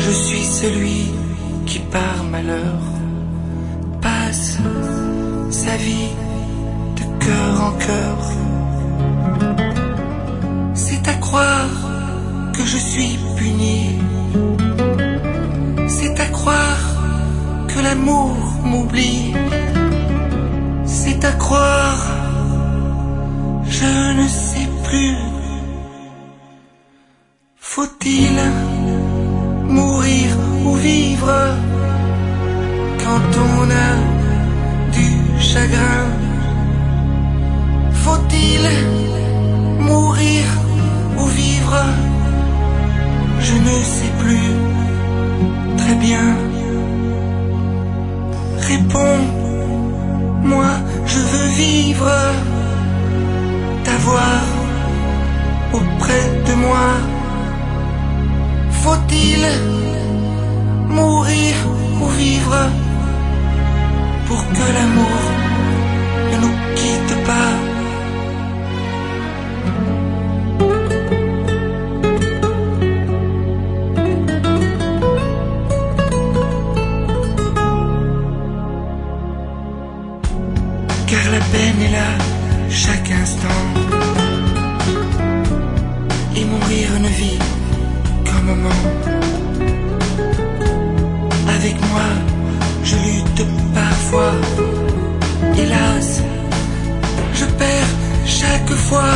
Je suis celui qui par malheur passe sa vie de cœur en cœur. C'est à croire que je suis puni, c'est à croire que l'amour m'oublie, c'est à croire, je ne sais plus. Faut-il mourir ou vivre quand on a du chagrin? Faut-il mourir ou vivre? Je ne sais plus très bien. Réponds, moi je veux vivre, t'avoir auprès de moi. Faut-il mourir ou vivre pour que l'amour ne nous quitte pas? Car la peine est là chaque instant et mourir ne vit qu'un moment. Avec moi, je lutte parfois. Hélas, je perds chaque fois.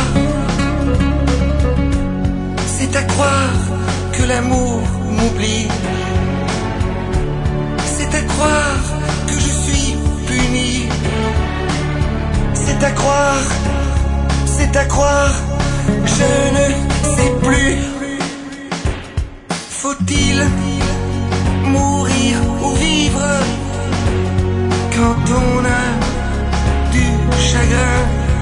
C'est à croire que l'amour m'oublie. C'est à croire que je suis puni. C'est à croire, je ne sais plus. Faut-il mourir ou vivre quand on a du chagrin?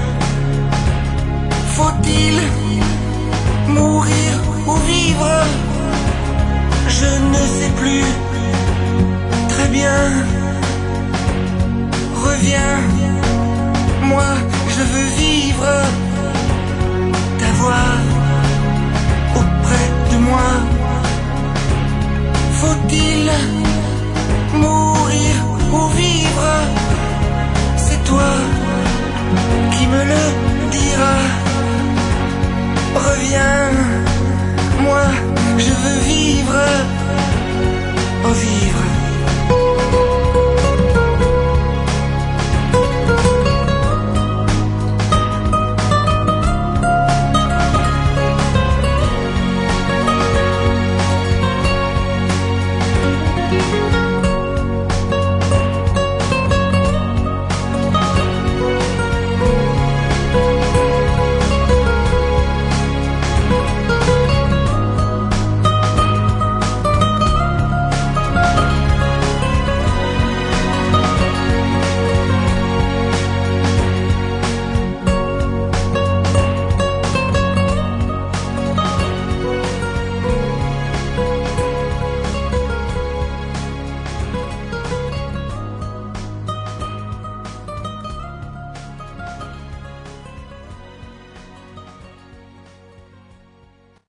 Faut-il mourir ou vivre? Je ne sais plus très bien. Reviens, moi je veux vivre, t'avoir